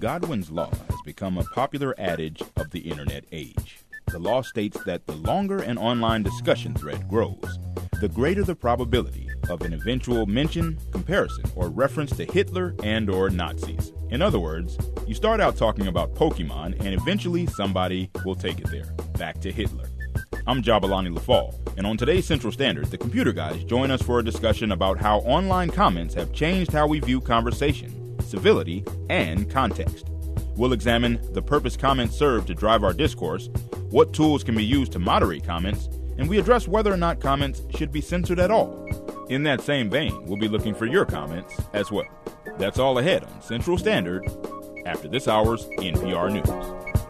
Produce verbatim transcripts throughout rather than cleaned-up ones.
Godwin's Law has become a popular adage of the internet age. The law states that the longer an online discussion thread grows, the greater the probability of an eventual mention, comparison, or reference to Hitler and or Nazis. In other words, you start out talking about Pokemon and eventually somebody will take it there, back to Hitler. I'm Jabalani Lafall, and on today's Central Standard, the Computer Guys join us for a discussion about how online comments have changed how we view conversation, civility, and context. We'll examine the purpose comments serve to drive our discourse, what tools can be used to moderate comments, and we address whether or not comments should be censored at all. In that same vein, we'll be looking for your comments as well. That's all ahead on Central Standard after this hour's N P R News.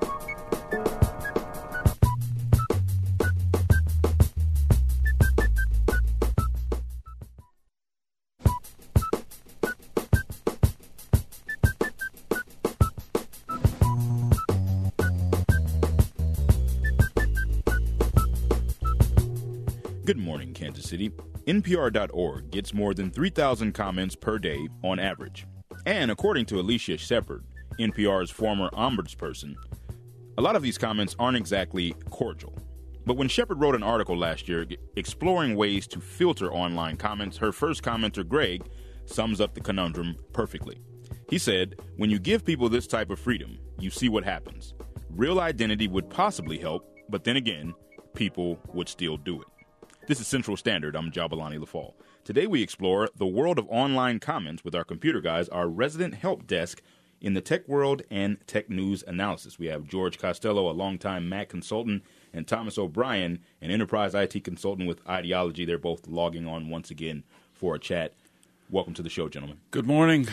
Good morning, Kansas City. N P R dot org gets more than three thousand comments per day on average. And according to Alicia Shepard, N P R's former ombudsperson, a lot of these comments aren't exactly cordial. But when Shepard wrote an article last year exploring ways to filter online comments, her first commenter, Greg, sums up the conundrum perfectly. He said, when you give people this type of freedom, you see what happens. Real identity would possibly help, but then again, people would still do it. This is Central Standard. I'm Jabalani Lafall. Today we explore the world of online comments with our computer guys, our resident help desk in the tech world and tech news analysis. We have George Costello, a longtime Mac consultant, and Thomas O'Brien, an enterprise I T consultant with Ideology. They're both logging on once again for a chat. Welcome to the show, gentlemen. Good morning.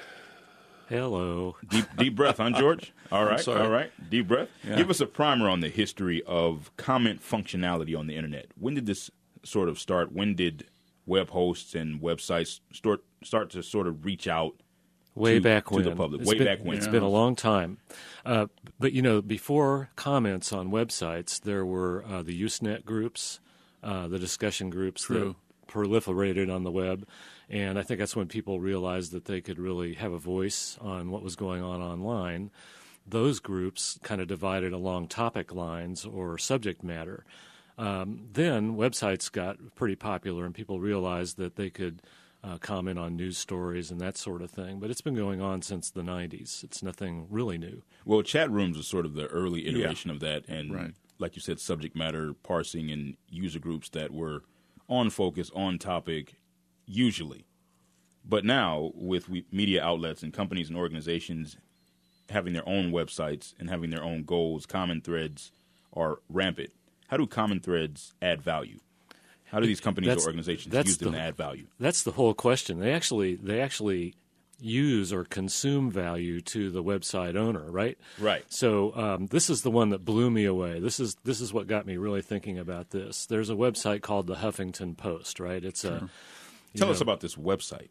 Hello. Deep, deep breath, huh, George? All right, all right. Deep breath. Yeah. Give us a primer on the history of comment functionality on the internet. When did this sort of start? When did web hosts and websites start start to sort of reach out way to, back to when. the public? It's Way been, back when. It's Yeah. been a long time. Uh, but, you know, before comments on websites, there were uh, the Usenet groups, uh, the discussion groups True. that proliferated on the web. And I think that's when people realized that they could really have a voice on what was going on online. Those groups kind of divided along topic lines or subject matter. Um, then websites got pretty popular and people realized that they could uh, comment on news stories and that sort of thing. But it's been going on since the nineties. It's nothing really new. Well, chat rooms was sort of the early iteration Yeah. of that. And Right. like you said, subject matter parsing and user groups that were on focus, on topic, usually. But now with we, media outlets and companies and organizations having their own websites and having their own goals, common threads are rampant. How do common threads add value? How do these companies That's- or organizations that's use them the- to add value? That's the whole question. They actually they actually use or consume value to the website owner, right? Right. So um, this is the one that blew me away. This is this is what got me really thinking about this. There's a website called the Huffington Post, right? It's a Tell you us know, about this website.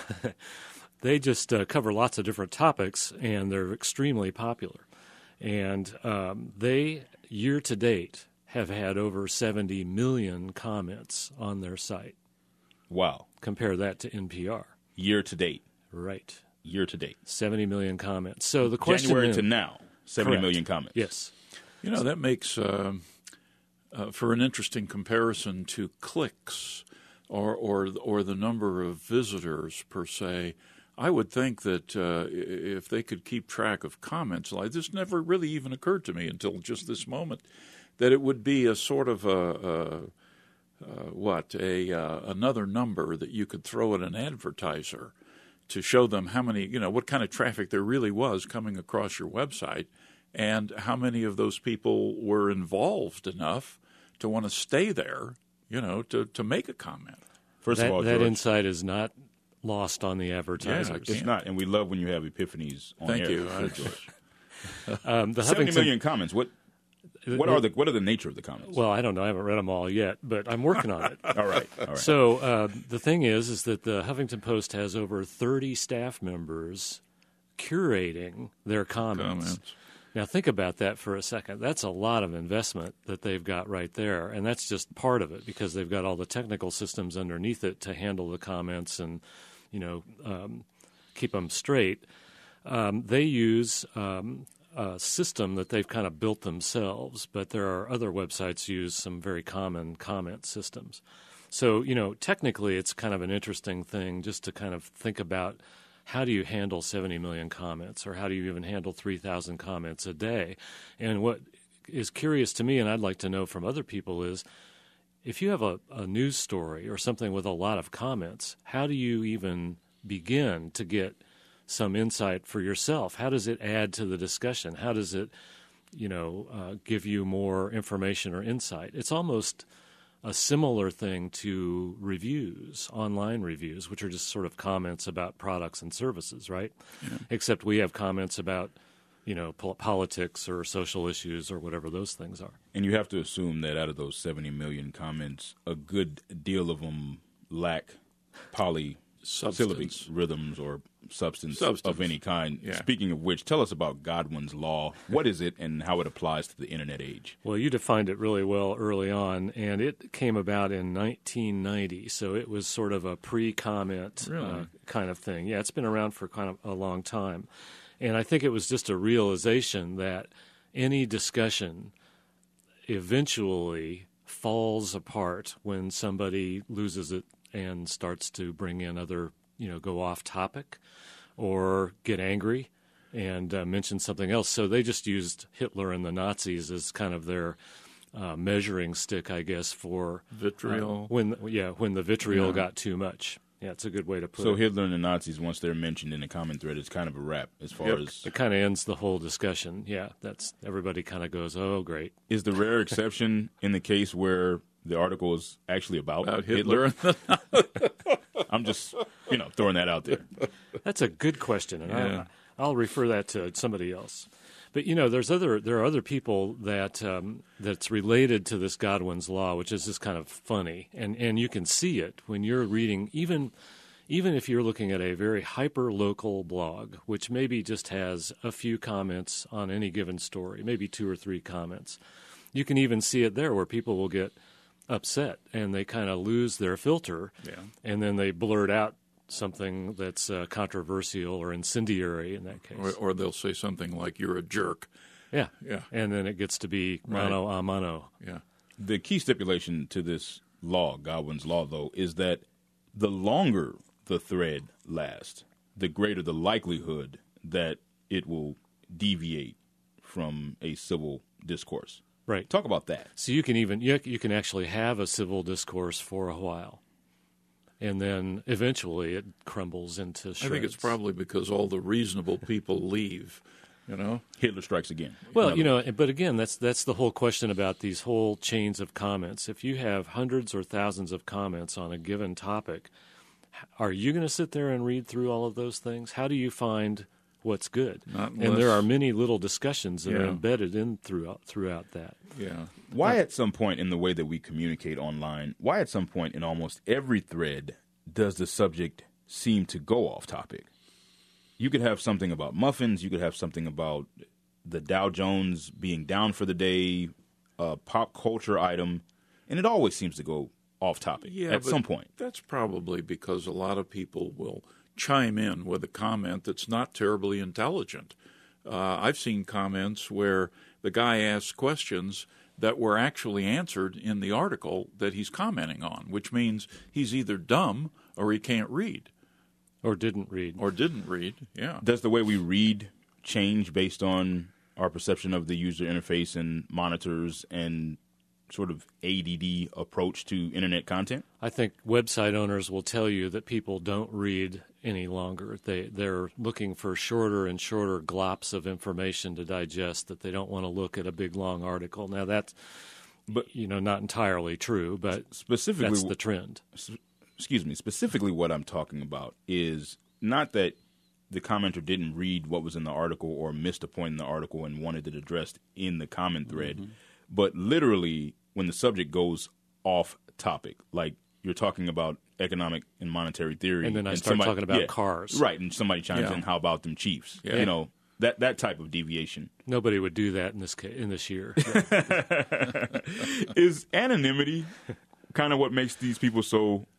They just uh, cover lots of different topics, and they're extremely popular. And um, they, year to date, have had over seventy million comments on their site. Wow. Compare that to N P R. Year to date. Right. Year to date. seventy million comments. So the question January is, to now, seventy Correct. million comments. Yes. You know, that makes uh, uh, for an interesting comparison to clicks or, or, or the number of visitors per se. I would think that uh, if they could keep track of comments, like this never really even occurred to me until just this moment, that it would be a sort of a, a uh, what a uh, another number that you could throw at an advertiser to show them how many, you know, what kind of traffic there really was coming across your website, and how many of those people were involved enough to want to stay there, you know, to, to make a comment. First that, of all, that George, insight is not lost on the advertisers. Yeah, it's can't. not, and we love when you have epiphanies on Thank air. you. I- George. Um, the seventy Huffington- million comments. What what are the what are the nature of the comments? Well, I don't know. I haven't read them all yet, but I'm working on it. all right, all right. So uh, the thing is, is that the Huffington Post has over thirty staff members curating their comments. Comments. Now, think about that for a second. That's a lot of investment that they've got right there, and that's just part of it because they've got all the technical systems underneath it to handle the comments and, you know, um, keep them straight. Um, they use um, a system that they've kind of built themselves, but there are other websites use some very common comment systems. So, you know, technically it's kind of an interesting thing just to kind of think about how do you handle seventy million comments, or how do you even handle three thousand comments a day? And what is curious to me, and I'd like to know from other people, is if you have a, a news story or something with a lot of comments, how do you even begin to get some insight for yourself? How does it add to the discussion? How does it, you know, uh, give you more information or insight? It's almost a similar thing to reviews, online reviews, which are just sort of comments about products and services, right? Yeah. Except we have comments about, you know, po- politics or social issues or whatever those things are. And you have to assume that out of those seventy million comments, a good deal of them lack polysyllabic rhythms or substance, substance of any kind. Yeah. Speaking of which, tell us about Godwin's Law. What is it and how it applies to the Internet age? Well, you defined it really well early on, and it came about in nineteen ninety, so it was sort of a pre-comment really? uh, kind of thing. Yeah, it's been around for kind of a long time. And I think it was just a realization that any discussion eventually falls apart when somebody loses it and starts to bring in other, you know, go off topic or get angry and uh, mention something else. So they just used Hitler and the Nazis as kind of their uh, measuring stick, I guess, for vitriol. Uh, when yeah, when the vitriol yeah. got too much. Yeah, it's a good way to put so it. So Hitler and the Nazis, once they're mentioned in the comment thread, it's kind of a wrap as far yep. as... It kind of ends the whole discussion. Yeah, that's everybody kind of goes, oh, great. Is the rare exception in the case where the article is actually about, about Hitler? Hitler? I'm just, you know, throwing that out there. That's a good question, and yeah. I'll, I'll refer that to somebody else. But you know, there's other there are other people that um, that's related to this Godwin's Law, which is just kind of funny, and and you can see it when you're reading, even even if you're looking at a very hyper local blog, which maybe just has a few comments on any given story, maybe two or three comments. You can even see it there where people will get upset and they kind of lose their filter, yeah. and then they blurt out something that's uh, controversial or incendiary in that case. Or, or they'll say something like, you're a jerk. Yeah. Yeah. And then it gets to be mano right. a mano. Yeah. The key stipulation to this law, Godwin's Law, though, is that the longer the thread lasts, the greater the likelihood that it will deviate from a civil discourse. Right. Talk about that. So you can even you, you can actually have a civil discourse for a while. And then eventually it crumbles into shreds. I think it's probably because all the reasonable people leave, you know? Hitler strikes again. Well, you know, but again, that's that's the whole question about these whole chains of comments. If you have hundreds or thousands of comments on a given topic, are you going to sit there and read through all of those things? How do you find what's good? Not unless, and there are many little discussions that yeah. are embedded in throughout throughout that. Yeah. Why at some point in the way that we communicate online, why at some point in almost every thread does the subject seem to go off topic? You could have something about muffins, you could have something about the Dow Jones being down for the day, a pop culture item, and it always seems to go off topic yeah, at some point. That's probably because a lot of people will chime in with a comment that's not terribly intelligent. Uh, I've seen comments where the guy asks questions that were actually answered in the article that he's commenting on, which means he's either dumb or he can't read. Or didn't read. Or didn't read, yeah. Does the way we read change based on our perception of the user interface and monitors and sort of A D D approach to internet content? I think website owners will tell you that people don't read any longer. They, they're looking for shorter and shorter glops of information to digest, that they don't want to look at a big, long article. Now, that's but, you know, not entirely true, but specifically, that's the trend. Excuse me. Specifically what I'm talking about is not that the commenter didn't read what was in the article or missed a point in the article and wanted it addressed in the comment thread, mm-hmm. but literally when the subject goes off topic, like you're talking about economic and monetary theory. And then I and start somebody, talking about yeah, cars. Right, and somebody chimes yeah. in, how about them Chiefs? Yeah. You know, that that type of deviation. Nobody would do that in this ca- in this year. Is anonymity kind of what makes these people so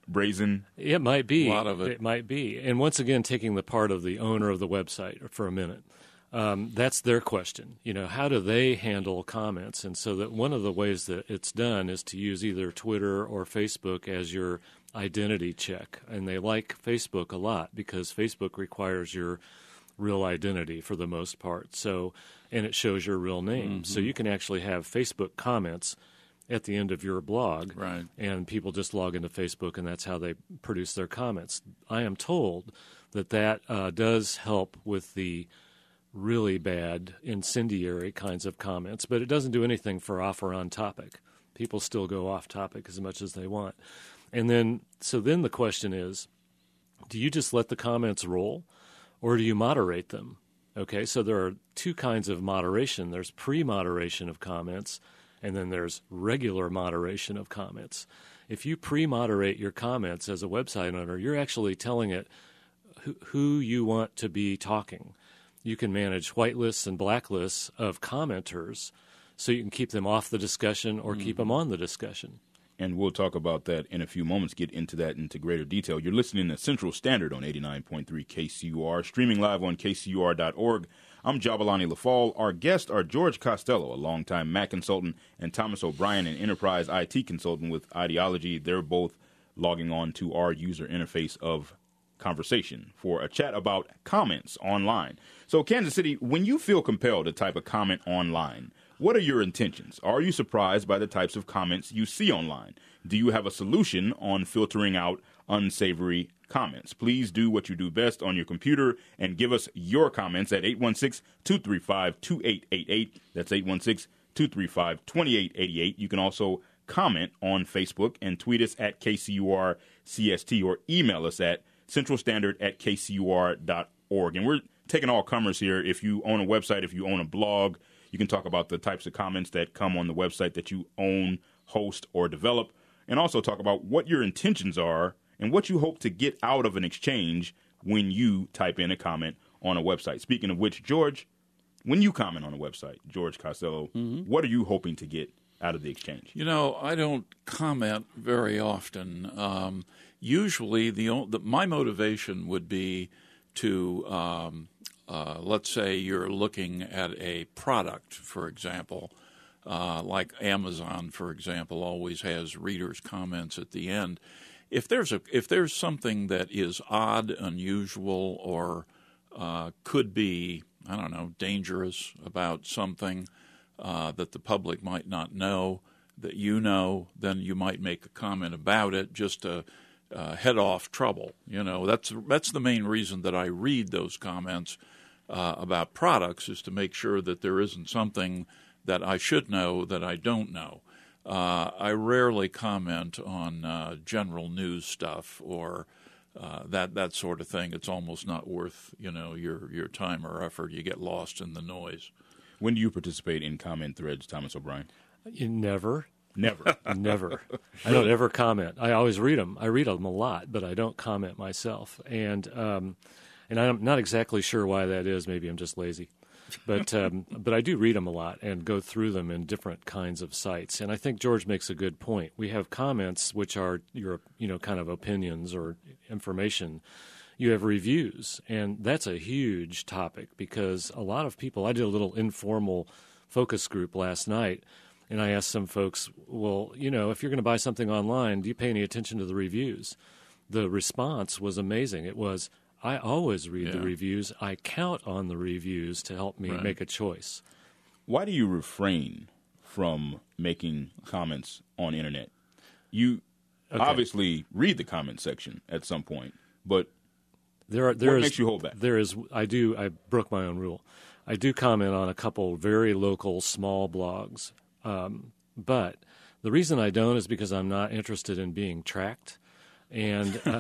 brazen? It might be. A lot of it. It might be. And once again, taking the part of the owner of the website for a minute. Um, that's their question. You know, how do they handle comments? And so that one of the ways that it's done is to use either Twitter or Facebook as your identity check. And they like Facebook a lot because Facebook requires your real identity for the most part. So, and it shows your real name. Mm-hmm. So you can actually have Facebook comments at the end of your blog. Right. And people just log into Facebook, and that's how they produce their comments. I am told that that uh, does help with the really bad, incendiary kinds of comments, but it doesn't do anything for off or on topic. People still go off topic as much as they want. And then, so then the question is, do you just let the comments roll, or do you moderate them? Okay, so there are two kinds of moderation. There's pre-moderation of comments, and then there's regular moderation of comments. If you pre-moderate your comments as a website owner, you're actually telling it who, who you want to be talking. You can manage whitelists and blacklists of commenters so you can keep them off the discussion or mm. keep them on the discussion. And we'll talk about that in a few moments, get into that into greater detail. You're listening to Central Standard on eighty-nine point three K C U R, streaming live on K C U R dot org. I'm Jabalani LaFall. Our guests are George Costello, a longtime Mac consultant, and Thomas O'Brien, an enterprise I T consultant with Ideology. They're both logging on to our user interface of conversation for a chat about comments online. So, Kansas City, when you feel compelled to type a comment online, what are your intentions? Are you surprised by the types of comments you see online? Do you have a solution on filtering out unsavory comments? Please do what you do best on your computer and give us your comments at eight one six, two three five, two eight eight eight. That's eight one six, two three five, two eight eight eight. You can also comment on Facebook and tweet us at K C U R C S T or email us at centralstandard at K C U R dot org. And we're taking all comers here. If you own a website, if you own a blog, you can talk about the types of comments that come on the website that you own, host, or develop, and also talk about what your intentions are and what you hope to get out of an exchange when you type in a comment on a website. Speaking of which, George, when you comment on a website, George Costello, mm-hmm. what are you hoping to get out of the exchange? You know, I don't comment very often. Um, usually, the, the my motivation would be to, um, uh, let's say you're looking at a product, for example, uh, like Amazon, for example, always has readers' comments at the end. If there's a if there's something that is odd, unusual, or uh, could be, I don't know, dangerous about something uh, that the public might not know, that you know, then you might make a comment about it just to uh, head off trouble. You know, that's that's the main reason that I read those comments uh, about products, is to make sure that there isn't something that I should know that I don't know. Uh, I rarely comment on uh, general news stuff or uh, that that sort of thing. It's almost not worth, you know, your your time or effort. You get lost in the noise. When do you participate in comment threads, Thomas O'Brien? You never. Never. Never. I don't ever comment. I always read them. I read them a lot, but I don't comment myself. And um, and I'm not exactly sure why that is. Maybe I'm just lazy. But um, but I do read them a lot and go through them in different kinds of sites. And I think George makes a good point. We have comments, which are your, you know, kind of opinions or information. You have reviews, and that's a huge topic because a lot of people – I did a little informal focus group last night, and I asked some folks, well, you know, if you're going to buy something online, do you pay any attention to the reviews? The response was amazing. It was – I always read yeah. the reviews. I count on the reviews to help me right. make a choice. Why do you refrain from making comments on the internet? You okay. obviously read the comment section at some point, but there are, there what is, makes you hold back? There is. I do. I broke my own rule. I do comment on a couple very local, small blogs, um, but the reason I don't is because I'm not interested in being tracked, and. Uh,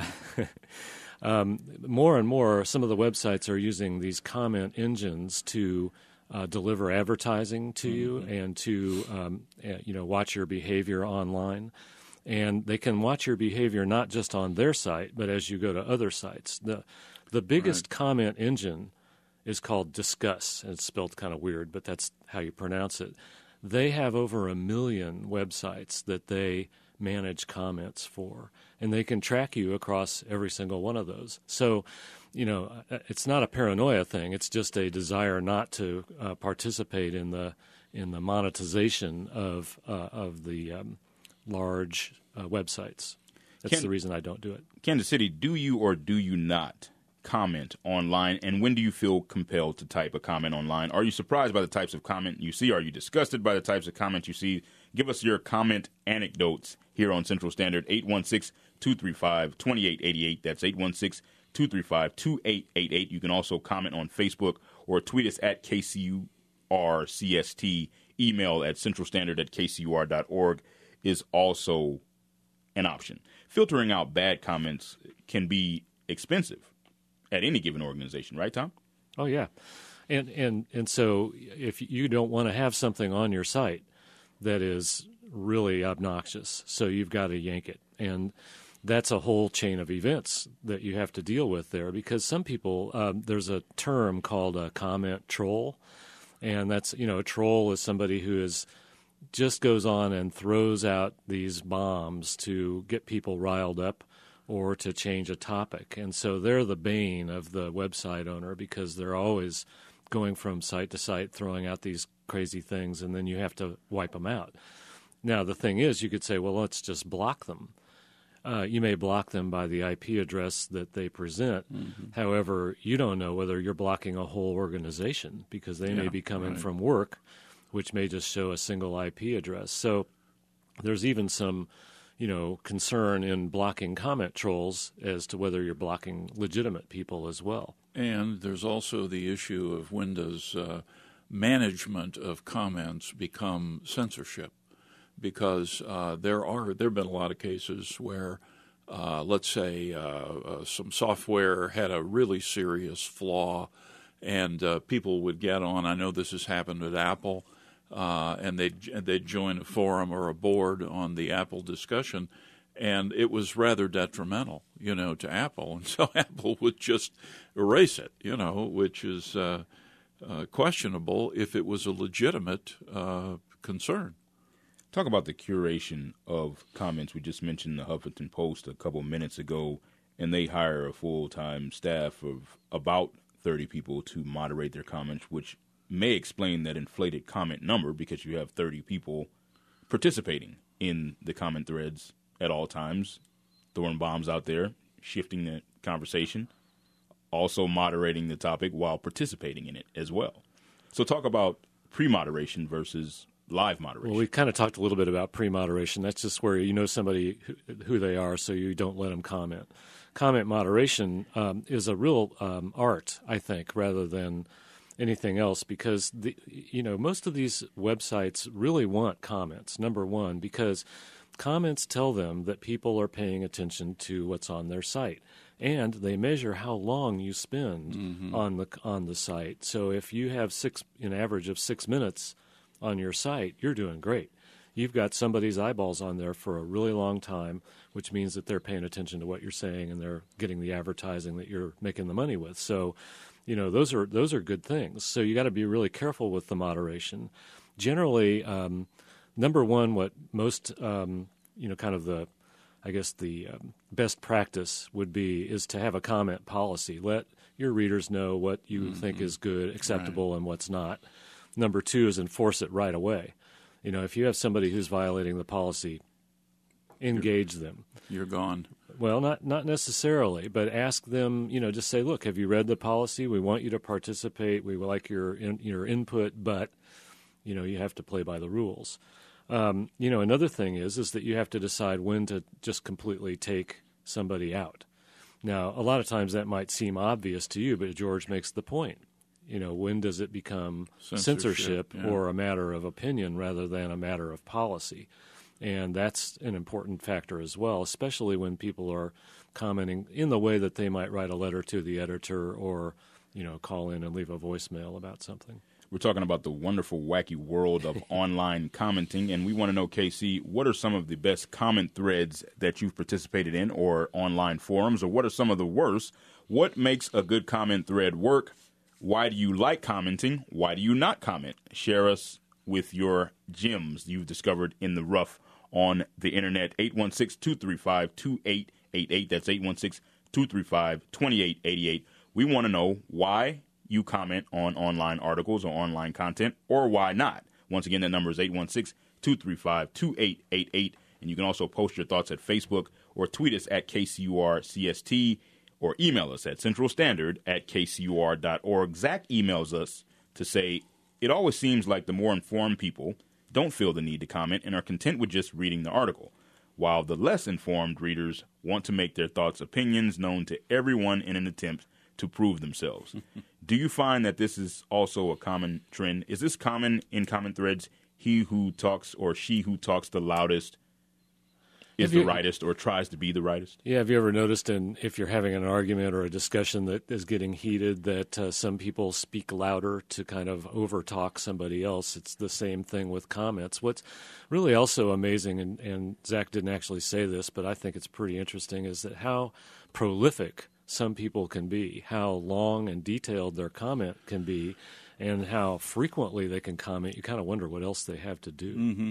Um, more and more, some of the websites are using these comment engines to uh, deliver advertising to mm-hmm. you and to um, uh, you know watch your behavior online. And they can watch your behavior not just on their site, but as you go to other sites. The the biggest right. comment engine is called Disqus. It's spelled kind of weird, but that's how you pronounce it. They have over a million websites that they manage comments for, and they can track you across every single one of those. So, you know, it's not a paranoia thing. It's just a desire not to uh, participate in the in the monetization of uh, of the um, large uh, websites. That's Can- the reason I don't do it. Kansas City, do you or do you not comment online, and when do you feel compelled to type a comment online? Are you surprised by the types of comment you see? Are you disgusted by the types of comments you see? Give us your comment anecdotes here on Central Standard, eight one six, two three five, two eight eight eight. That's eight one six, two three five, two eight eight eight. You can also comment on Facebook or tweet us at K C U R C S T. Email at centralstandard at k c u r dot org is also an option. Filtering out bad comments can be expensive at any given organization, right, Tom? Oh, yeah. And and and so if you don't want to have something on your site that is really obnoxious, so you've got to yank it. And that's a whole chain of events that you have to deal with there, because some people, um, there's a term called a comment troll, and that's, you know, a troll is somebody who is just goes on and throws out these bombs to get people riled up or to change a topic. And so they're the bane of the website owner, because they're always going from site to site, throwing out these crazy things, and then you have to wipe them out. Now, the thing is, you could say, well, let's just block them. Uh, you may block them by the I P address that they present. Mm-hmm. However, you don't know whether you're blocking a whole organization, because they yeah, may be coming right. from work, which may just show a single I P address. So there's even some, you know, concern in blocking comment trolls as to whether you're blocking legitimate people as well. And there's also the issue of when does uh, management of comments become censorship? Because uh, there are there have been a lot of cases where, uh, let's say, uh, uh, some software had a really serious flaw, and uh, people would get on. I know this has happened at Apple, uh, and they'd, they'd join a forum or a board on the Apple discussion, and it was rather detrimental, you know, to Apple. And so Apple would just erase it, you know, which is uh, uh, questionable if it was a legitimate uh, concern. Talk about the curation of comments. We just mentioned the Huffington Post a couple minutes ago, and they hire a full-time staff of about thirty people to moderate their comments, which may explain that inflated comment number, because you have thirty people participating in the comment threads at all times, throwing bombs out there, shifting the conversation, also moderating the topic while participating in it as well. So talk about pre-moderation versus live moderation. Well, we kind of talked a little bit about pre-moderation. That's just where you know somebody who, who they are, so you don't let them comment. Comment moderation um, is a real um, art, I think, rather than anything else, because the, you know most of these websites really want comments, number one, because comments tell them that people are paying attention to what's on their site, and they measure how long you spend mm-hmm. on the on the site. So if you have six, an average of six minutes on your site, you're doing great. You've got somebody's eyeballs on there for a really long time, which means that they're paying attention to what you're saying and they're getting the advertising that you're making the money with. So, you know, those are those are good things. So you got to be really careful with the moderation. Generally, um, number one, what most, um, you know, kind of the, I guess the um, best practice would be is to have a comment policy. Let your readers know what you mm-hmm. think is good, acceptable, right. and what's not. Number two is enforce it right away. You know, if you have somebody who's violating the policy, engage you're, them. You're gone. Well, not not necessarily, but ask them, you know, just say, look, have you read the policy? We want you to participate. We would like your in, your input, but, you know, you have to play by the rules. Um, you know, another thing is is that you have to decide when to just completely take somebody out. Now, a lot of times that might seem obvious to you, but George makes the point. You know, when does it become censorship, censorship yeah. or a matter of opinion rather than a matter of policy? And that's an important factor as well, especially when people are commenting in the way that they might write a letter to the editor or, you know, call in and leave a voicemail about something. We're talking about the wonderful, wacky world of online commenting, and we want to know, K C, what are some of the best comment threads that you've participated in or online forums, or what are some of the worst? What makes a good comment thread work? Why do you like commenting? Why do you not comment? Share us with your gems you've discovered in the rough on the internet. eight one six, two three five, two eight eight eight. That's eight one six, two three five, two eight eight eight. We want to know why you comment on online articles or online content, or why not. Once again, that number is eight one six, two three five, two eight eight eight. And you can also post your thoughts at Facebook or tweet us at K C U R C S T or email us at Central Standard at K C U R dot org. Zach emails us to say, it always seems like the more informed people don't feel the need to comment and are content with just reading the article, while the less informed readers want to make their thoughts, opinions known to everyone in an attempt to prove themselves. Do you find that this is also a common trend? Is this common in comment threads? He who talks or she who talks the loudest is you, the rightest or tries to be the rightest? Yeah, have you ever noticed in, if you're having an argument or a discussion that is getting heated, that uh, some people speak louder to kind of overtalk somebody else? It's the same thing with comments. What's really also amazing, and, and Zach didn't actually say this, but I think it's pretty interesting, is that how prolific some people can be, how long and detailed their comment can be, and how frequently they can comment. You kind of wonder what else they have to do. Mm-hmm.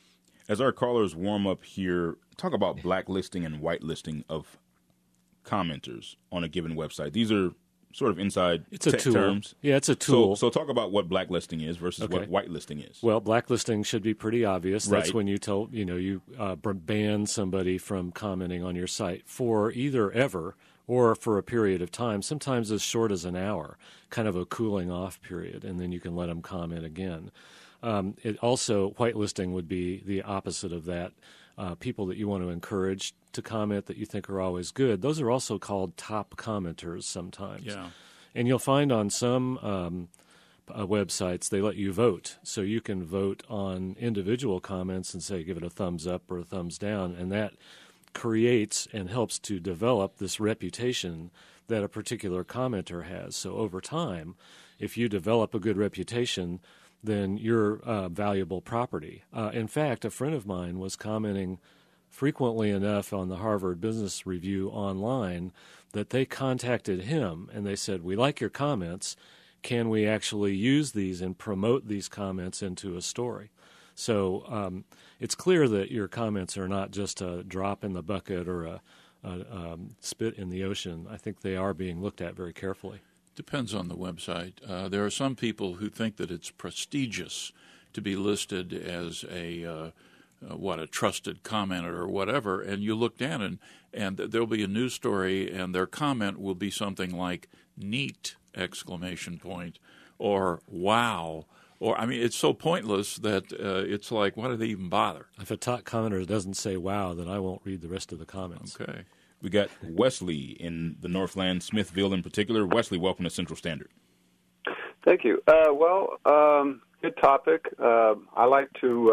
As our callers warm up here, talk about blacklisting and whitelisting of commenters on a given website. These are sort of inside it's a tech tool. terms. Yeah, it's a tool. So, so talk about what blacklisting is versus Okay. what whitelisting is. Well, blacklisting should be pretty obvious. That's Right. when you tell you know you uh, ban somebody from commenting on your site for either ever or for a period of time, sometimes as short as an hour, kind of a cooling off period, and then you can let them comment again. Um, it also, whitelisting would be the opposite of that. Uh, people that you want to encourage to comment that you think are always good, those are also called top commenters sometimes. Yeah. And you'll find on some um, uh, websites they let you vote. So you can vote on individual comments and say give it a thumbs up or a thumbs down, and that creates and helps to develop this reputation that a particular commenter has. So over time, if you develop a good reputation, then you're uh, valuable property. Uh, in fact, a friend of mine was commenting frequently enough on the Harvard Business Review online that they contacted him and they said, we like your comments. Can we actually use these and promote these comments into a story? So um, it's clear that your comments are not just a drop in the bucket or a, a um, spit in the ocean. I think they are being looked at very carefully. Depends on the website. Uh, there are some people who think that it's prestigious to be listed as a uh, uh, what a trusted commenter or whatever, and you look down and and there'll be a news story, and their comment will be something like "neat!" exclamation point or "wow." Or I mean, it's so pointless that uh, it's like, why do they even bother? If a top commenter doesn't say "wow," then I won't read the rest of the comments. Okay. We got Wesley in the Northland, Smithville in particular. Wesley, welcome to Central Standard. Thank you. Uh, well, um, good topic. Uh, I like to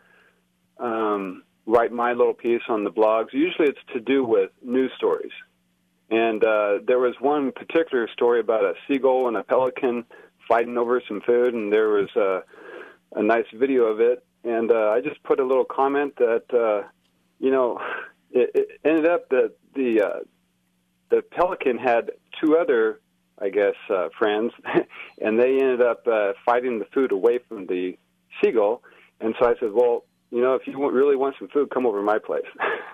uh, um, write my little piece on the blogs. Usually it's to do with news stories. And uh, there was one particular story about a seagull and a pelican fighting over some food, and there was uh, a nice video of it. And uh, I just put a little comment that, uh, you know, it, it ended up that the uh, the pelican had two other, I guess, uh, friends, and they ended up uh, fighting the food away from the seagull. And so I said, well, you know, if you want, really want some food, come over to my place.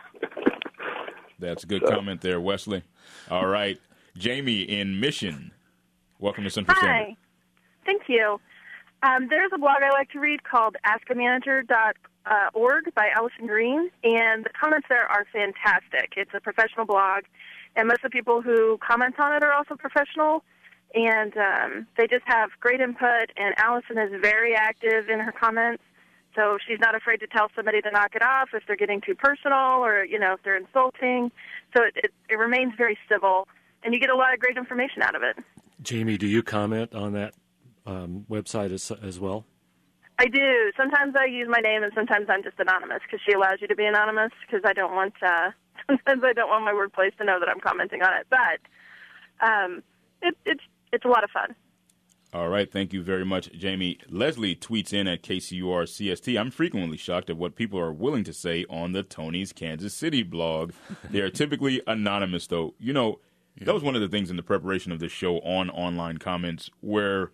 That's a good so. comment there, Wesley. All right. Jamie in Mission, welcome to Central Hi. Standard. Thank you. Um, there's a blog I like to read called ask a manager dot org by Allison Green, and the comments there are fantastic. It's a professional blog, and most of the people who comment on it are also professional, and um, they just have great input, and Allison is very active in her comments, so she's not afraid to tell somebody to knock it off if they're getting too personal or, you know, if they're insulting. So it, it, it remains very civil, and you get a lot of great information out of it. Jamie, do you comment on that um, website as, as well? I do. Sometimes I use my name, and sometimes I'm just anonymous because she allows you to be anonymous. Because I don't want, uh, sometimes I don't want my workplace to know that I'm commenting on it. But um, it, it's it's a lot of fun. All right, thank you very much, Jamie. Leslie tweets in at K C U R C S T. I'm frequently shocked at what people are willing to say on the Tony's Kansas City blog. They are typically anonymous, though. You know, yeah. That was one of the things in the preparation of this show on online comments where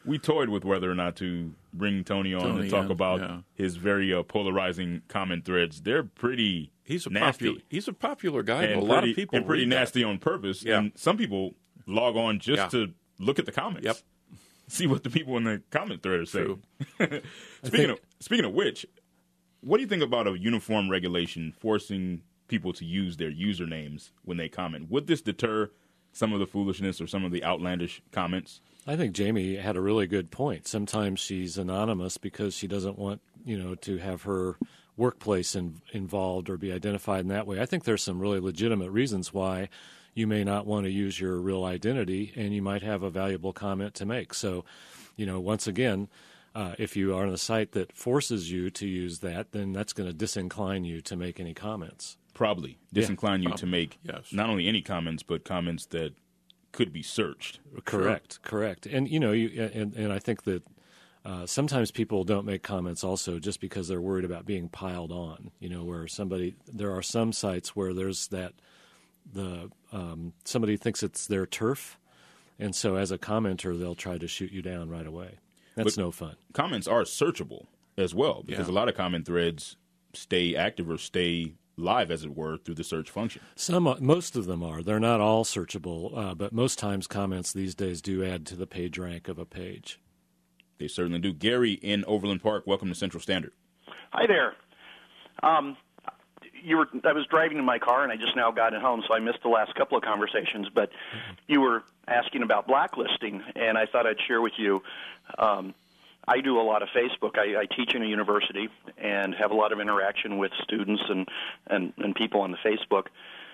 We toyed with whether or not to bring Tony on Tony and talk in, about yeah. his very uh, polarizing comment threads. They're pretty He's a nasty. popular. He's a popular guy. and a pretty, lot of people and pretty read that. nasty on purpose. Yeah. And some people log on just Yeah. to look at the comments. Yep. See what the people in the comment thread are saying. True. speaking of speaking of which, what do you think about a uniform regulation forcing people to use their usernames when they comment? Would this deter some of the foolishness or some of the outlandish comments? I think Jamie had a really good point. Sometimes she's anonymous because she doesn't want, you know, to have her workplace in, involved or be identified in that way. I think there's some really legitimate reasons why you may not want to use your real identity, and you might have a valuable comment to make. So, you know, once again, uh, if you are on a site that forces you to use that, then that's going to disincline you to make any comments. Probably disincline you Probably. to make Yes. not only any comments, but comments that could be searched. Correct, correct. And, you know, you, and, and I think that uh, sometimes people don't make comments also just because they're worried about being piled on, you know, where somebody, there are some sites where there's that, the um, somebody thinks it's their turf, and so as a commenter, they'll try to shoot you down right away. That's But no fun. Comments are searchable as well, because Yeah. a lot of comment threads stay active or stay live, as it were, through the search function. Some, uh, most of them are. They're not all searchable, uh, but most times comments these days do add to the page rank of a page. They certainly do. Gary in Overland Park, welcome to Central Standard. Hi there. Um, you were. I was driving in my car, and I just now got it home, so I missed the last couple of conversations. But you were asking about blacklisting, and I thought I'd share with you. Um, I do a lot of Facebook. I, I teach in a university and have a lot of interaction with students and, and, and people on the Facebook.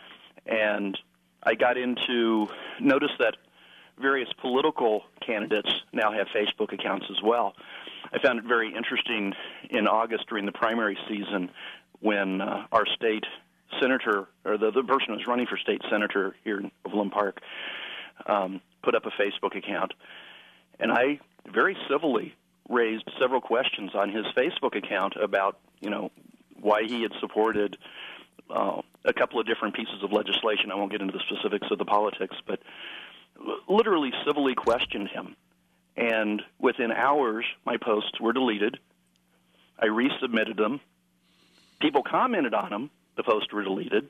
And I got into notice that various political candidates now have Facebook accounts as well. I found it very interesting in August during the primary season when uh, our state senator, or the, the person who's running for state senator here in Overland Park, um, put up a Facebook account. And I very civilly raised several questions on his Facebook account about, you know, why he had supported uh, a couple of different pieces of legislation. I won't get into the specifics of the politics, but literally civilly questioned him. And within hours, my posts were deleted. I resubmitted them. People commented on them. The posts were deleted.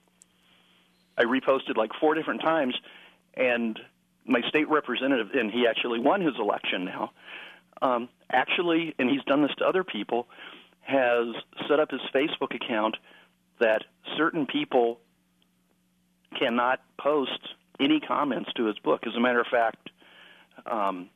I reposted like four different times, and my state representative, and he actually won his election now, um, actually, and he's done this to other people, has set up his Facebook account that certain people cannot post any comments to his book. As a matter of fact, um,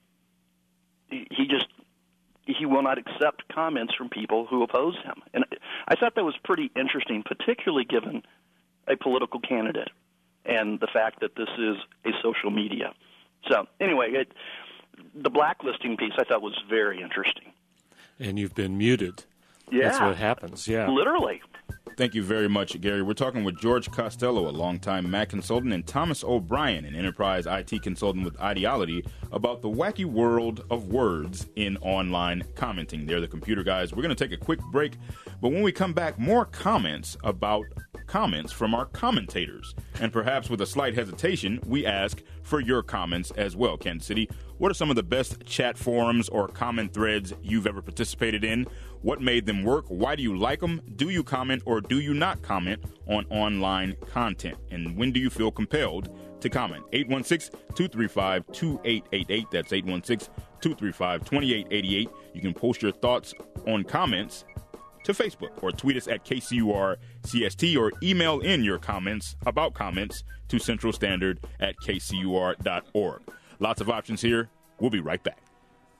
he just he will not accept comments from people who oppose him. And I thought that was pretty interesting, particularly given a political candidate and the fact that this is a social media. So anyway, it, the blacklisting piece I thought was very interesting. And you've been muted. Yeah. That's what happens, yeah. Literally. Thank you very much, Gary. We're talking with George Costello, a longtime Mac consultant, and Thomas O'Brien, an enterprise I T consultant with Ideology, about the wacky world of words in online commenting. They're the computer guys. We're going to take a quick break, but when we come back, more comments about comments from our commentators. And perhaps with a slight hesitation, we ask for your comments as well. Kansas City, what are some of the best chat forums or comment threads you've ever participated in? What made them work? Why do you like them? Do you comment or do you not comment on online content? And when do you feel compelled to comment? eight one six, two three five, two eight eight eight. That's eight one six, two three five, two eight eight eight. You can post your thoughts on comments to Facebook or tweet us at K C U R C S T or email in your comments about comments to Central Standard at K C U R dot org. Lots of options here. We'll be right back.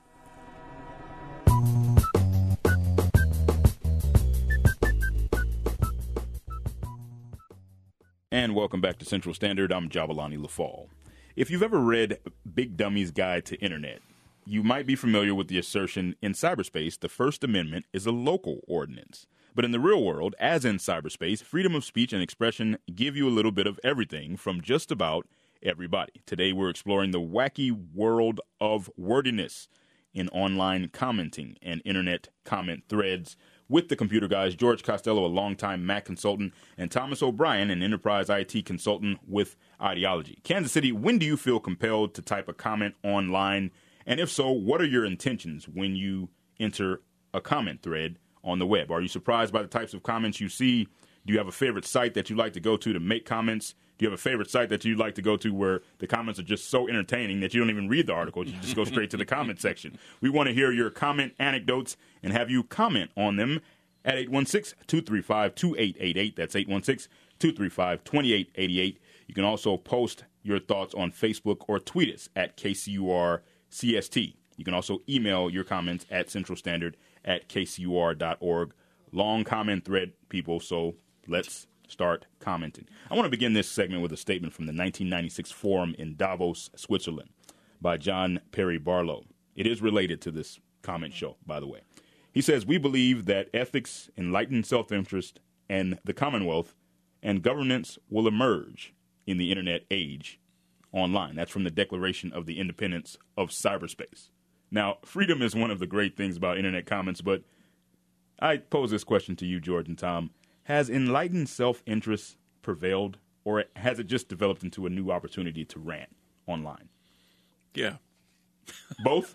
And welcome back to Central Standard. I'm Jabalani LaFall. If you've ever read Big Dummy's Guide to Internet, you might be familiar with the assertion in cyberspace the First Amendment is a local ordinance. But in the real world, as in cyberspace, freedom of speech and expression give you a little bit of everything from just about everybody. Today we're exploring the wacky world of wordiness in online commenting and internet comment threads with the computer guys, George Costello, a longtime Mac consultant, and Thomas O'Brien, an enterprise I T consultant with Ideology. Kansas City, when do you feel compelled to type a comment online And if so, what are your intentions when you enter a comment thread on the web? Are you surprised by the types of comments you see? Do you have a favorite site that you like to go to to make comments? Do you have a favorite site that you'd like to go to where the comments are just so entertaining that you don't even read the article? You just go straight to the comment section. We want to hear your comment anecdotes and have you comment on them at eight one six, two three five, two eight eight eight. That's eight one six, two three five, two eight eight eight. You can also post your thoughts on Facebook or tweet us at K C U R C S T. You can also email your comments at Central Standard at K C U R dot org. Long comment thread, people, so let's start commenting. I want to begin this segment with a statement from the nineteen ninety-six forum in Davos, Switzerland, by John Perry Barlow. It is related to this comment show, by the way. He says, "We believe that ethics, enlightened self-interest, and the Commonwealth and governance will emerge in the Internet age online." That's from the Declaration of the Independence of Cyberspace. Now, freedom is one of the great things about Internet comments, but I pose this question to you, George and Tom. Has enlightened self-interest prevailed, or has it just developed into a new opportunity to rant online? Yeah. Both?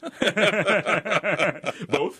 Both?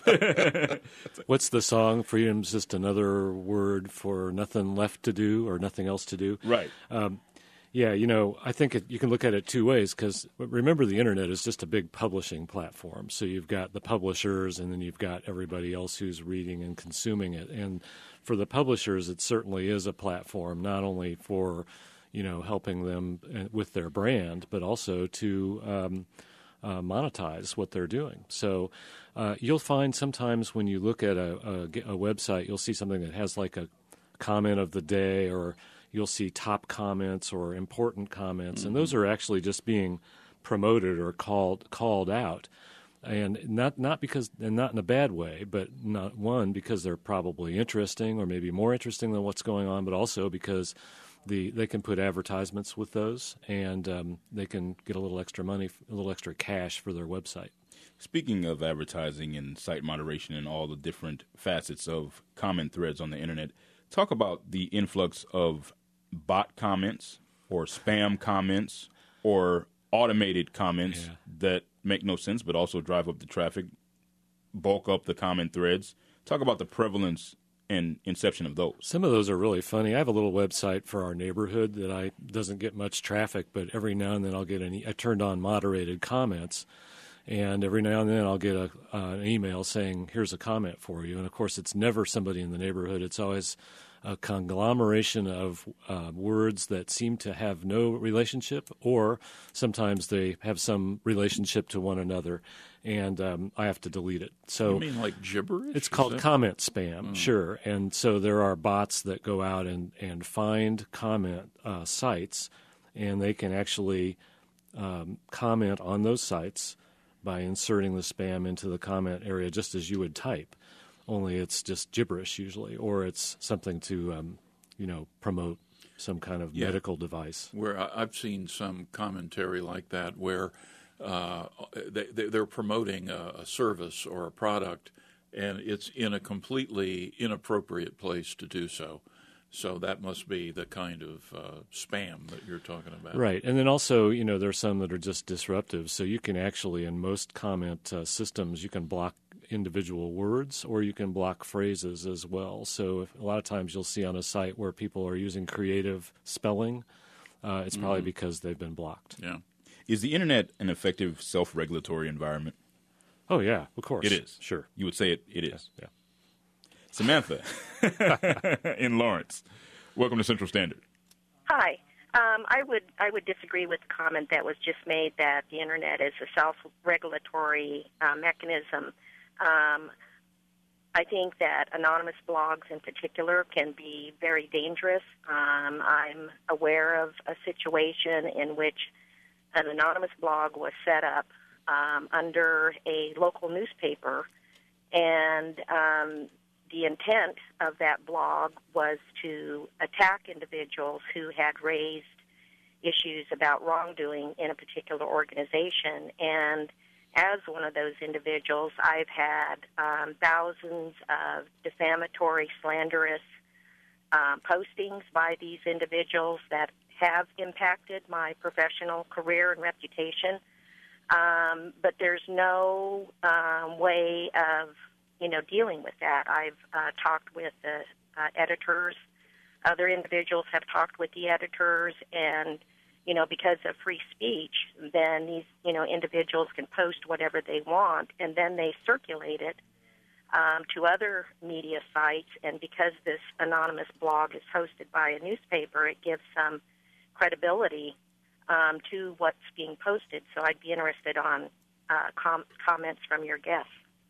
What's the song? Freedom's just another word for nothing left to do or nothing else to do. Right. Um, yeah, you know, I think it, you can look at it two ways because remember the Internet is just a big publishing platform. So you've got the publishers and then you've got everybody else who's reading and consuming it. And for the publishers, it certainly is a platform not only for, you know, helping them with their brand, but also to um, uh, monetize what they're doing. So uh, you'll find sometimes when you look at a, a, a website, you'll see something that has like a comment of the day, or you'll see top comments or important comments, mm-hmm. and those are actually just being promoted or called called out. And not not because and not in a bad way, but not one because they're probably interesting or maybe more interesting than what's going on, but also because the they can put advertisements with those and um, they can get a little extra money, a little extra cash for their website. Speaking of advertising and site moderation and all the different facets of comment threads on the Internet, talk about the influx of bot comments or spam comments or automated comments yeah. that make no sense but also drive up the traffic, bulk up the comment threads. Talk about the prevalence and inception of those. Some of those are really funny. I have a little website for our neighborhood that I doesn't get much traffic, but every now and then I'll get an, I turned on moderated comments, and every now and then I'll get a, uh, an email saying, here's a comment for you. And, of course, it's never somebody in the neighborhood. It's always a conglomeration of uh, words that seem to have no relationship, or sometimes they have some relationship to one another, and um, I have to delete it. So you mean like gibberish? It's called that... comment spam, mm. sure. And so there are bots that go out and, and find comment uh, sites, and they can actually um, comment on those sites by inserting the spam into the comment area just as you would type. Only it's just gibberish usually, or it's something to, um, you know, promote some kind of yeah. medical device. Where I've seen some commentary like that where uh, they, they're promoting a, a service or a product, and it's in a completely inappropriate place to do so. So that must be the kind of uh, spam that you're talking about. Right. And then also, you know, there's some that are just disruptive. So you can actually, in most comment uh, systems, you can block individual words or you can block phrases as well. So if, a lot of times you'll see on a site where people are using creative spelling, uh, it's probably mm-hmm. because they've been blocked. Yeah. Is the Internet an effective self-regulatory environment? Oh, yeah, of course. It is. Sure. You would say it, it is. Yeah. yeah. Samantha in Lawrence, welcome to Central Standard. Hi. Um, I would I would disagree with the comment that was just made that the Internet is a self-regulatory uh, mechanism. Um, I think that anonymous blogs in particular can be very dangerous. Um, I'm aware of a situation in which an anonymous blog was set up um, under a local newspaper, and um, the intent of that blog was to attack individuals who had raised issues about wrongdoing in a particular organization. And as one of those individuals, I've had um, thousands of defamatory, slanderous uh, postings by these individuals that have impacted my professional career and reputation. Um, but there's no um, way of, you know, dealing with that. I've uh, talked with the uh, editors. Other individuals have talked with the editors, and, you know, because of free speech, then these, you know, individuals can post whatever they want, and then they circulate it um, to other media sites. And because this anonymous blog is hosted by a newspaper, it gives some credibility um, to what's being posted. So I'd be interested on uh, com- comments from your guests.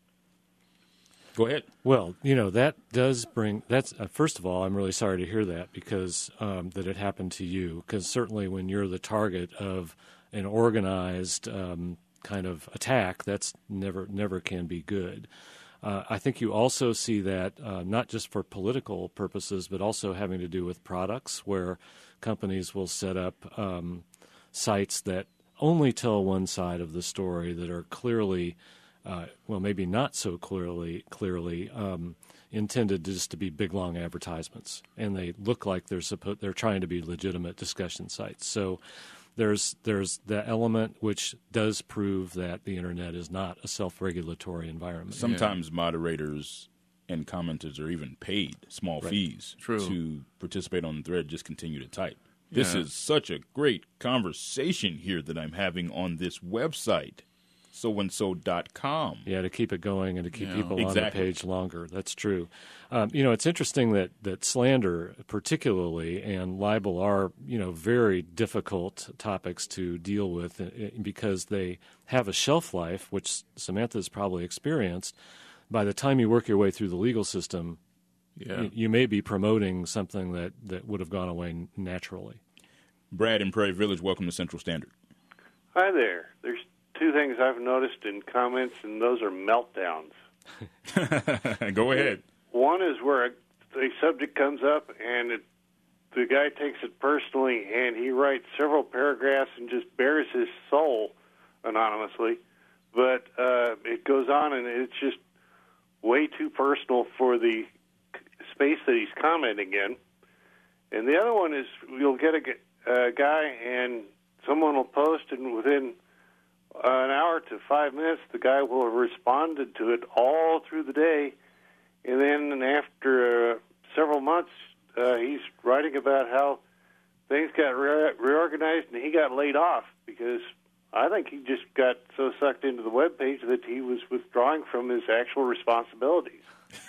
Go ahead. Well, you know, that does bring, that's, uh, first of all, I'm really sorry to hear that because, um, that it happened to you, because certainly when you're the target of an organized um, kind of attack, that's never, never can be good. Uh, I think you also see that uh, not just for political purposes, but also having to do with products where companies will set up um, sites that only tell one side of the story that are clearly Uh, well, maybe not so clearly clearly um, intended just to be big, long advertisements, and they look like they're supposed they're trying to be legitimate discussion sites. So there's there's the element which does prove that the internet is not a self-regulatory environment. Sometimes yeah. moderators and commenters are even paid small right. fees True. to participate on the thread. Just continue to type. This yeah. is such a great conversation here that I'm having on this website. so and so dot com. Yeah, to keep it going and to keep yeah. people exactly. on the page longer. That's true. Um, you know, it's interesting that, that slander particularly and libel are, you know, very difficult topics to deal with because they have a shelf life, which Samantha's probably experienced. By the time you work your way through the legal system, yeah. you, you may be promoting something that, that would have gone away naturally. Brad in Prairie Village, welcome to Central Standard. Hi there. There's two things I've noticed in comments, and those are meltdowns. Go ahead. One is where a, a subject comes up, and it, the guy takes it personally, and he writes several paragraphs and just bears his soul anonymously. But uh, it goes on, and it's just way too personal for the space that he's commenting in. And the other one is you'll get a, a guy, and someone will post, and within Uh, an hour to five minutes, the guy will have responded to it all through the day, and then after uh, several months, uh, he's writing about how things got re- reorganized and he got laid off because I think he just got so sucked into the webpage that he was withdrawing from his actual responsibilities.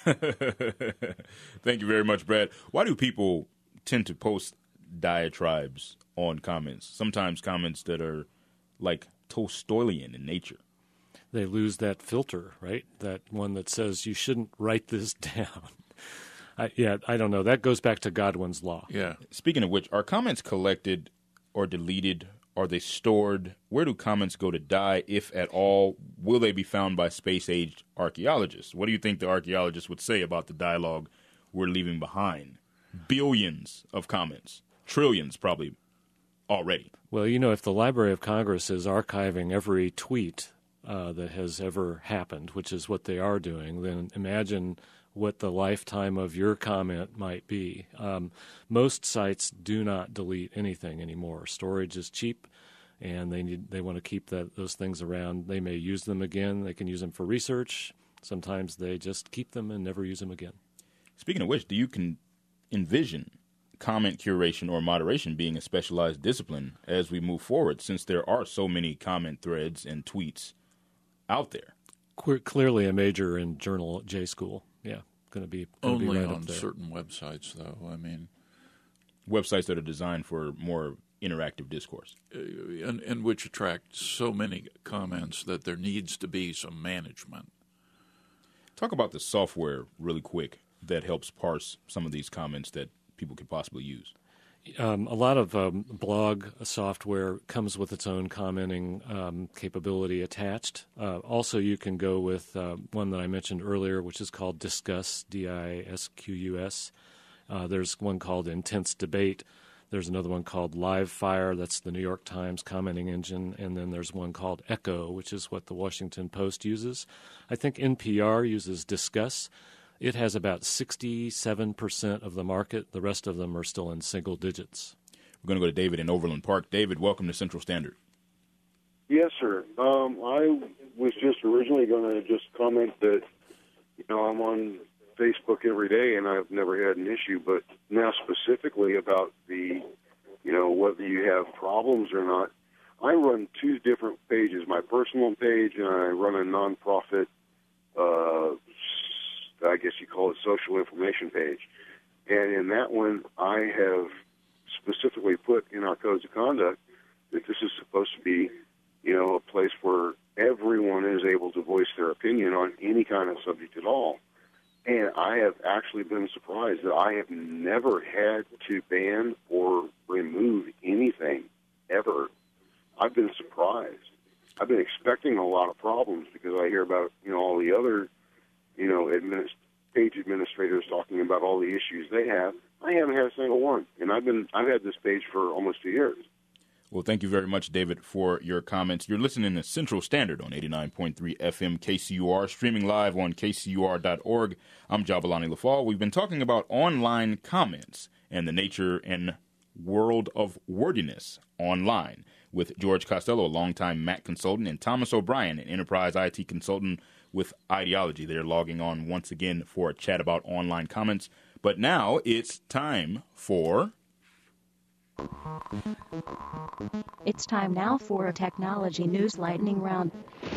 Thank you very much, Brad. Why do people tend to post diatribes on comments? Sometimes comments that are like Tolstoyan in nature. They lose that filter, right? That one that says you shouldn't write this down. I, yeah, I don't know. That goes back to Godwin's law. Yeah. Speaking of which, are comments collected or deleted? Are they stored? Where do comments go to die, if at all? Will they be found by space-aged archaeologists? What do you think the archaeologists would say about the dialogue we're leaving behind? Billions of comments. Trillions, probably, already. Well, you know, if the Library of Congress is archiving every tweet uh, that has ever happened, which is what they are doing, then imagine what the lifetime of your comment might be. Um, most sites do not delete anything anymore. Storage is cheap, and they need they want to keep that, those things around. They may use them again. They can use them for research. Sometimes they just keep them and never use them again. Speaking of which, do you can envision comment curation or moderation being a specialized discipline as we move forward, since there are so many comment threads and tweets out there? Qu- clearly a major in Journal J School. Yeah, going to be gonna only be right on up there. certain websites, though. I mean, websites that are designed for more interactive discourse, uh, and, and which attract so many comments that there needs to be some management. Talk about the software really quick that helps parse some of these comments that people could possibly use. Um, a lot of um, blog software comes with its own commenting um, capability attached. Uh, also, you can go with uh, one that I mentioned earlier, which is called Disqus, D I S Q U S. Uh, there's one called Intense Debate. There's another one called Livefire. That's the New York Times commenting engine. And then there's one called Echo, which is what the Washington Post uses. I think N P R uses Disqus. It has about sixty-seven percent of the market. The rest of them are still in single digits. We're going to go to David in Overland Park. David, welcome to Central Standard. Yes, sir. Um, I was just originally going to just comment that, you know, I'm on Facebook every day and I've never had an issue, but now specifically about the, you know, whether you have problems or not, I run two different pages, my personal page and I run a nonprofit, uh, I guess you call it social information page. And in that one, I have specifically put in our codes of conduct that this is supposed to be, you know, a place where everyone is able to voice their opinion on any kind of subject at all. And I have actually been surprised that I have never had to ban or remove anything, ever. I've been surprised. I've been expecting a lot of problems because I hear about, you know, all the other, you know, administ- page administrators talking about all the issues they have. I haven't had a single one. And I've been, I've had this page for almost two years. Well, thank you very much, David, for your comments. You're listening to Central Standard on eighty-nine point three F M K C U R, streaming live on K C U R dot org. I'm Jabalani LaFall. We've been talking about online comments and the nature and world of wordiness online with George Costello, a longtime Mac consultant, and Thomas O'Brien, an enterprise I T consultant with Ideology. They're logging on once again for a chat about online comments. But now it's time for... It's time now for a technology news lightning round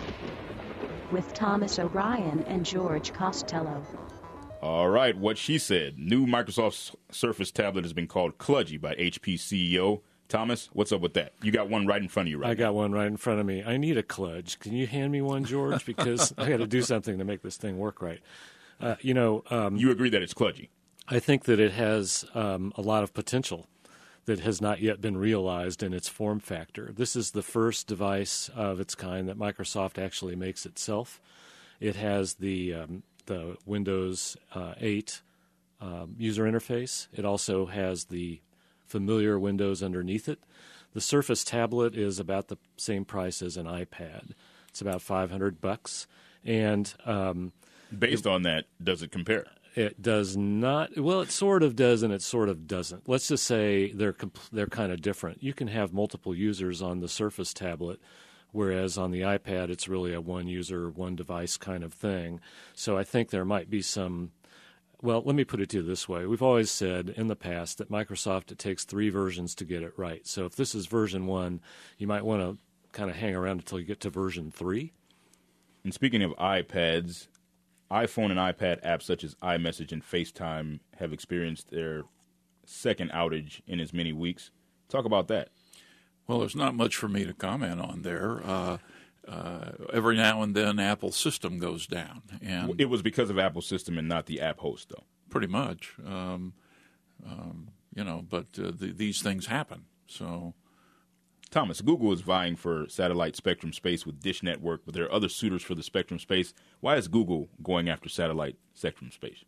with Thomas O'Brien and George Costello. All right, what she said. New Microsoft Surface tablet has been called Kludgy by H P C E O. Thomas, what's up with that? You got one right in front of you right I now. got one right in front of me. I need a Kludge. Can you hand me one, George? Because I got to do something to make this thing work right. Uh, you know, um, you agree that it's Kludgy? I think that it has um, a lot of potential that has not yet been realized in its form factor. This is the first device of its kind that Microsoft actually makes itself. It has the um, the Windows uh, eight um, user interface. It also has the familiar Windows underneath it. The Surface tablet is about the same price as an iPad. It's about five hundred bucks. And um, based on that, does it compare? It does not. Well, it sort of does, and it sort of doesn't. Let's just say they're compl- they're kind of different. You can have multiple users on the Surface tablet, whereas on the iPad, it's really a one-user, one-device kind of thing. So I think there might be some. Well, let me put it to you this way. We've always said in the past that Microsoft, it takes three versions to get it right. So if this is version one, you might want to kind of hang around until you get to version three. And speaking of iPads, iPhone and iPad apps such as iMessage and FaceTime have experienced their second outage in as many weeks. Talk about that. Well, there's not much for me to comment on there. Uh, uh, every now and then, Apple's system goes down, and it was because of Apple's system and not the app host, though. Pretty much, um, um, you know. But uh, the, these things happen. So, Thomas, Google is vying for satellite spectrum space with Dish Network, but there are other suitors for the spectrum space. Why is Google going after satellite spectrum space?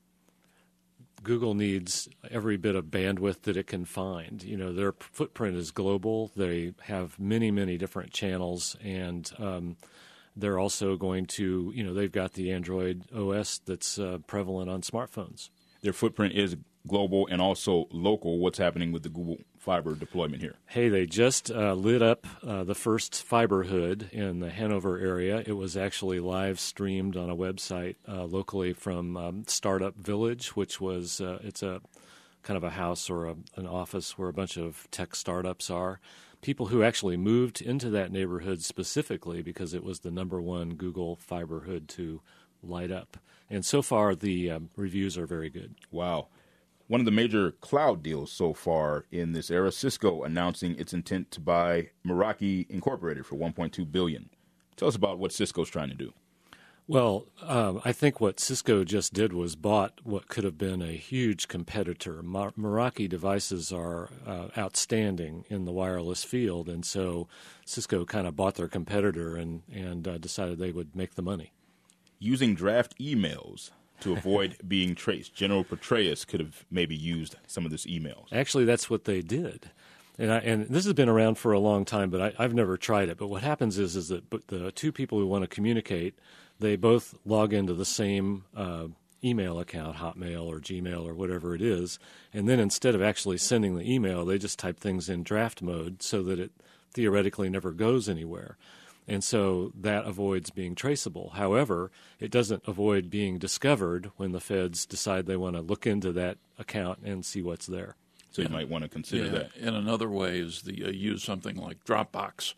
Google needs every bit of bandwidth that it can find. You know, their footprint is global. They have many, many different channels, and um, they're also going to, you know, they've got the Android O S that's uh, prevalent on smartphones. Their footprint is global and also local. What's happening with the Google Fiber deployment here? Hey, they just uh, lit up uh, the first fiber hood in the Hanover area. It was actually live streamed on a website uh, locally from um, Startup Village, which was uh, it's a kind of a house or a, an office where a bunch of tech startups are. People who actually moved into that neighborhood specifically because it was the number one Google Fiber hood to light up. And so far, the um, reviews are very good. Wow. One of the major cloud deals so far in this era, Cisco announcing its intent to buy Meraki Incorporated for one point two billion dollars. Tell us about what Cisco's trying to do. Well, um, I think what Cisco just did was bought what could have been a huge competitor. Mer- Meraki devices are uh, outstanding in the wireless field, and so Cisco kind of bought their competitor and, and uh, decided they would make the money. Using draft emails to avoid being traced. General Petraeus could have maybe used some of this emails. Actually, that's what they did. And I, and this has been around for a long time, but I, I've never tried it. But what happens is is that the two people who want to communicate, they both log into the same uh, email account, Hotmail or Gmail or whatever it is, and then instead of actually sending the email, they just type things in draft mode so that it theoretically never goes anywhere. And so that avoids being traceable. However, it doesn't avoid being discovered when the feds decide they want to look into that account and see what's there. So you might want to consider yeah. that. And another way is the uh, use something like Dropbox,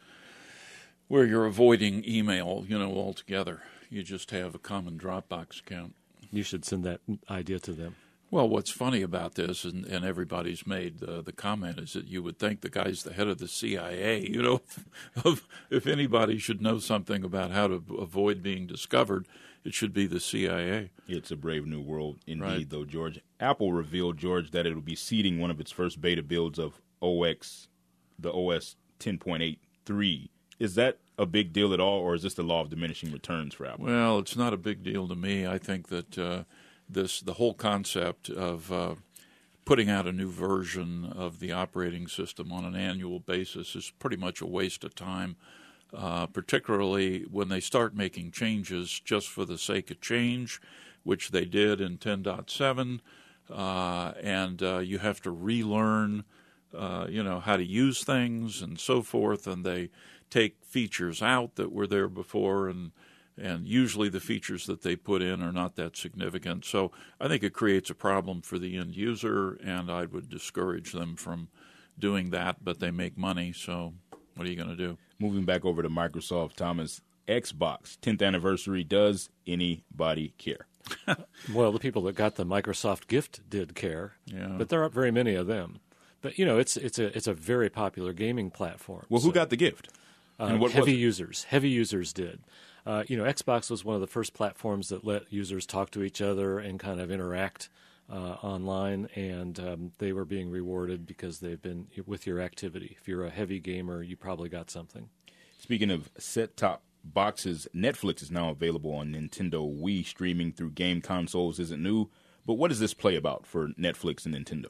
where you're avoiding email, you know, altogether. You just have a common Dropbox account. You should send that idea to them. Well, what's funny about this, and, and everybody's made uh, the comment, is that you would think the guy's the head of the C I A. You know, if, if anybody should know something about how to avoid being discovered, it should be the C I A. It's a brave new world indeed, Right. though, George. Apple revealed, George, that it will be seeding one of its first beta builds of O X, the O S ten point eight three. Is that a big deal at all, or is this the law of diminishing returns for Apple? Well, it's not a big deal to me. I think that uh, this the whole concept of uh, putting out a new version of the operating system on an annual basis is pretty much a waste of time, uh, particularly when they start making changes just for the sake of change, which they did in ten point seven, uh, and uh, you have to relearn, uh, you know, how to use things and so forth, and they take features out that were there before, and and usually the features that they put in are not that significant. So I think it creates a problem for the end user, and I would discourage them from doing that, but they make money, so what are you going to do? Moving back over to Microsoft, Thomas, Xbox tenth anniversary, does anybody care? Well, the people that got the Microsoft gift did care, Yeah. but there aren't very many of them. But, you know, it's it's a it's a very popular gaming platform. Well, who so, got the gift? uh, And what heavy was it? users. Heavy users did. Uh, you know, Xbox was one of the first platforms that let users talk to each other and kind of interact uh, online, and um, they were being rewarded because they've been with your activity. If you're a heavy gamer, you probably got something. Speaking of set-top boxes, Netflix is now available on Nintendo Wii. Streaming through game consoles isn't new, but what is this play about for Netflix and Nintendo?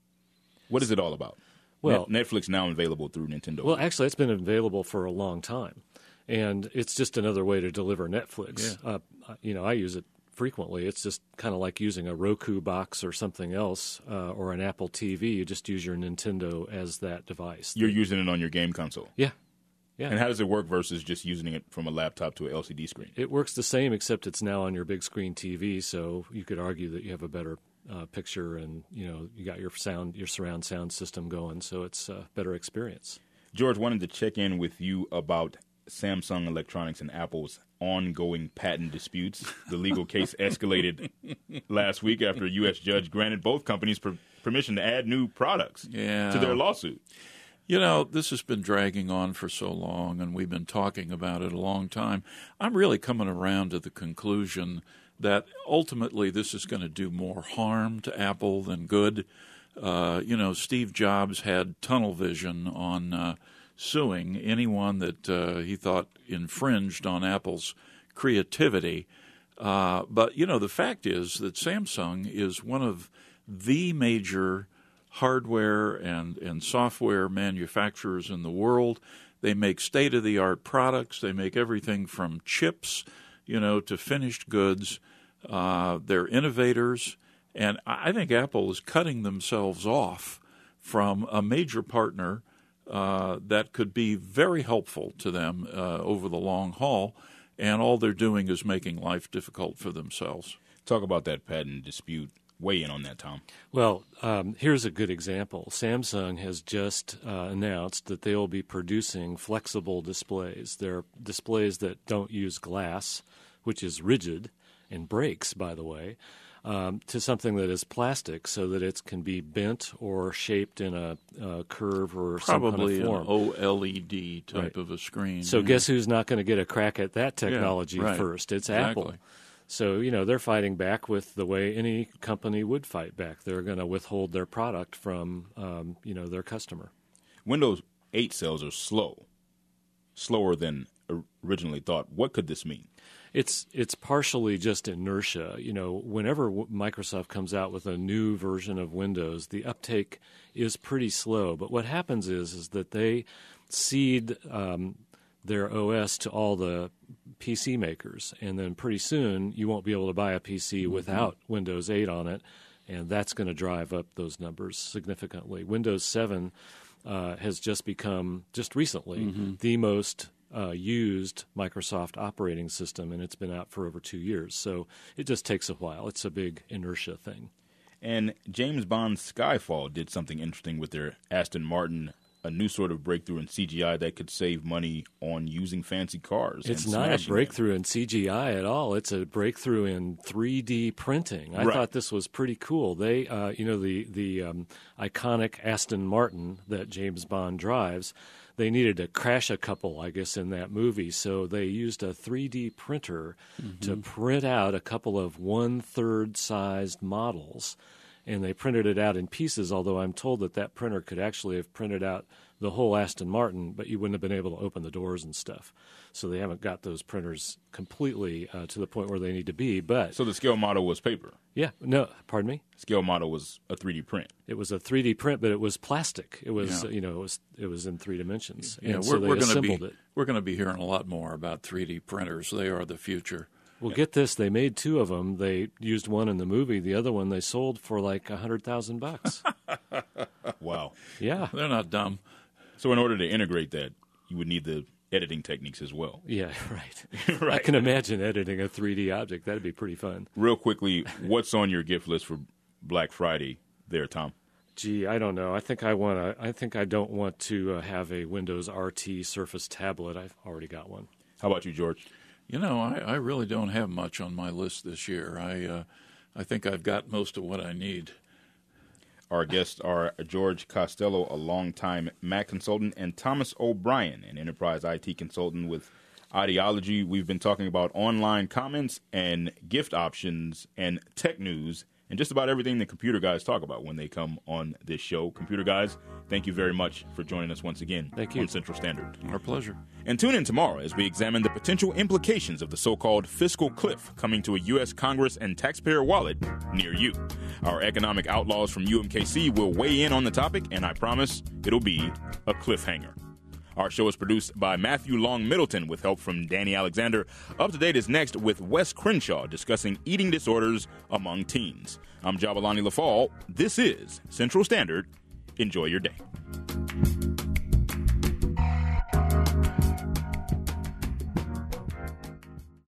What is it all about? Well, Net- Netflix now available through Nintendo Well, Wii. actually, it's been available for a long time, and it's just another way to deliver Netflix. Yeah. Uh, you know, I use it frequently. It's just kind of like using a Roku box or something else, uh, or an Apple T V. You just use your Nintendo as that device. You're using it on your game console. Yeah, yeah. And how does it work versus just using it from a laptop to an L C D screen? It works the same, except it's now on your big screen T V, so you could argue that you have a better uh, picture, and you know you got your sound, your surround sound system going, so it's a better experience. George, wanted to check in with you about Samsung Electronics and Apple's ongoing patent disputes. The legal case escalated last week after a U S judge granted both companies per- permission to add new products Yeah. to their lawsuit. You know, this has been dragging on for so long, and we've been talking about it a long time. I'm really coming around to the conclusion that ultimately this is going to do more harm to Apple than good. Uh, you know, Steve Jobs had tunnel vision on uh, suing anyone that uh, he thought infringed on Apple's creativity. Uh, but, you know, the fact is that Samsung is one of the major hardware and, and software manufacturers in the world. They make state-of-the-art products. They make everything from chips, you know, to finished goods. Uh, they're innovators. And I think Apple is cutting themselves off from a major partner uh, that could be very helpful to them uh, over the long haul. And all they're doing is making life difficult for themselves. Talk about that patent dispute. Weigh in on that, Tom. Well, um, here's a good example. Samsung has just uh, announced that they will be producing flexible displays. They're displays that don't use glass, which is rigid and breaks, by the way, um, to something that is plastic so that it can be bent or shaped in a, a curve or Probably some kind of an form. OLED type Right. of a screen. So yeah. guess who's not going to get a crack at that technology Yeah, right. first? It's Exactly. Apple. So, you know, they're fighting back with the way any company would fight back. They're going to withhold their product from, um, you know, their customer. Windows eight sales are slow, slower than originally thought. What could this mean? It's it's partially just inertia. You know, whenever w- Microsoft comes out with a new version of Windows, the uptake is pretty slow. But what happens is is that they seed um, their O S to all the P C makers, and then pretty soon you won't be able to buy a P C mm-hmm. without Windows eight on it, and that's going to drive up those numbers significantly. Windows seven uh, has just become, just recently, mm-hmm. the most uh, used Microsoft operating system, and it's been out for over two years. So it just takes a while. It's a big inertia thing. And James Bond's Skyfall did something interesting with their Aston Martin, a new sort of breakthrough in C G I that could save money on using fancy cars. It's and not a smashing breakthrough in C G I at all. It's a breakthrough in three D printing. I Right. thought this was pretty cool. They, uh, you know, the the um, iconic Aston Martin that James Bond drives, they needed to crash a couple, I guess, in that movie. So they used a three D printer Mm-hmm. to print out a couple of one-third sized models. And they printed it out in pieces, although I'm told that that printer could actually have printed out the whole Aston Martin, but you wouldn't have been able to open the doors and stuff. So they haven't got those printers completely uh, to the point where they need to be. But So the scale model was paper. yeah, no, pardon me. Scale model was a three D print. It was a three D print, but it was plastic. It was, Yeah. you know, it was it was in three dimensions. Yeah, and we're, so they we're going to assembled be it. we're going to be hearing a lot more about three D printers. They are the future. Well, get this: they made two of them. They used one in the movie. The other one they sold for like a hundred thousand bucks. Wow. Yeah, They're not dumb. So in order to integrate that, you would need the editing techniques as well. yeah, right. Right. I can imagine editing a three D object. That'd be pretty fun. Real quickly, what's on your gift list for Black Friday there, Tom? Gee, I don't know. I think I want to. I think I don't want to uh, have a Windows R T Surface tablet. I've already got one. How about you, George? You know, I, I really don't have much on my list this year. I uh, I think I've got most of what I need. Our guests are George Costello, a longtime Mac consultant, and Thomas O'Brien, an enterprise I T consultant with Ideology. We've been talking about online comments and gift options and tech news and just about everything the computer guys talk about when they come on this show. Computer guys, thank you very much for joining us once again Thank you. on Central Standard. Our pleasure. And tune in tomorrow as we examine the potential implications of the so-called fiscal cliff coming to a U S Congress and taxpayer wallet near you. Our economic outlaws from U M K C will weigh in on the topic, and I promise it'll be a cliffhanger. Our show is produced by Matthew Long Middleton with help from Danny Alexander. Up to Date is next with Wes Crenshaw discussing eating disorders among teens. I'm Jabalani LaFall. This is Central Standard. Enjoy your day.